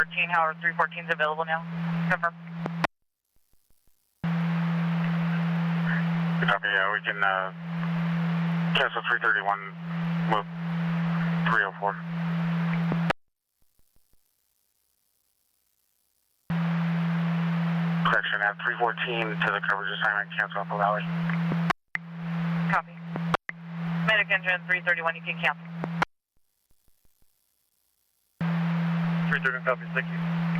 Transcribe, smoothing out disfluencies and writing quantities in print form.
14, Howard 314 is available now. Confirm. Copy, we can cancel 331, move 304. Correction, at 314 to the coverage assignment, cancel Upper Valley. Copy. Medic engine 331, you can cancel. 331, copy, thank you.